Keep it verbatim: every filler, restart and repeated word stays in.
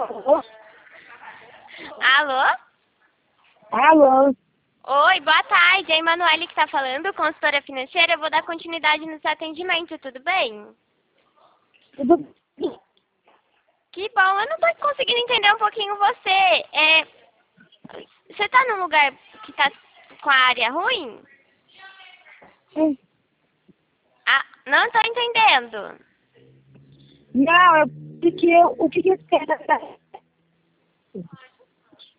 Alô? Alô? Oi, boa tarde. É a Emanuele que está falando, consultora financeira. Eu vou dar continuidade no seu atendimento, tudo bem? Tudo bem? Que bom, eu não tô conseguindo entender um pouquinho você. É, você tá num lugar que tá com a área ruim? Sim. Ah, não tô entendendo. Não, é porque eu, o que que você quer?